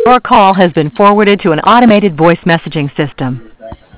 Your call has been forwarded to an automated voice messaging system.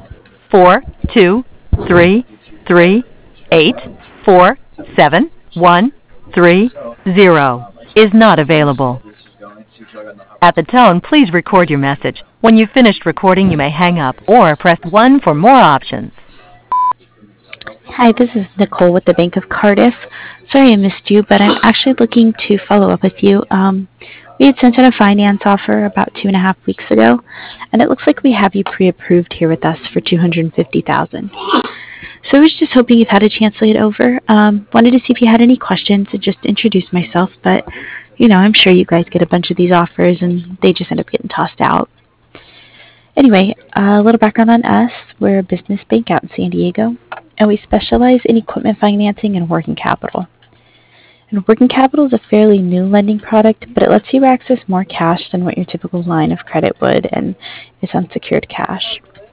423384713 is not available. At the tone, please record your message. When you've finished recording, you may hang up or press 1 for more options. Hi, this is Nicole with the Bank of Cardiff. Sorry I missed you, but I'm actually looking to follow up with you. We had sent out a finance offer about 2.5 weeks ago, and it looks like we have you pre-approved here with us for $250,000. So I was just hoping you've had a chance to look it over. Wanted to see if you had any questions and just introduce myself, but I'm sure you guys get a bunch of these offers and they just end up getting tossed out. Anyway, a little background on us. We're a business bank out in San Diego, and we specialize in equipment financing and working capital. And working capital is a fairly new lending product, but it lets you access more cash than what your typical line of credit would, and it's unsecured cash.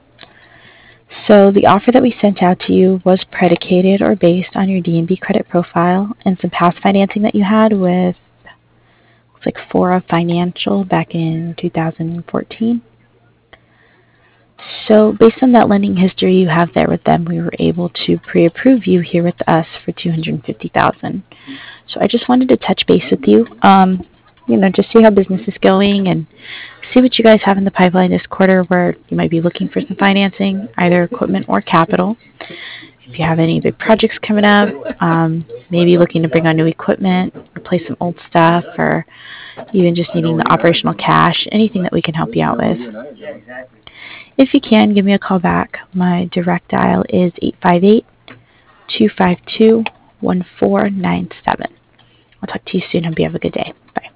So the offer that we sent out to you was predicated or based on your D&B credit profile and some past financing that you had with, looks like Fora Financial back in 2014. So based on that lending history you have there with them, we were able to pre-approve you here with us for $250,000. So I just wanted to touch base with you, just see how business is going and see what you guys have in the pipeline this quarter where you might be looking for some financing, either equipment or capital. If you have any big projects coming up, maybe looking to bring on new equipment, replace some old stuff, or even just needing the operational cash, anything that we can help you out with. If you can, give me a call back. My direct dial is 858-252-1497. I'll talk to you soon. Hope you have a good day. Bye.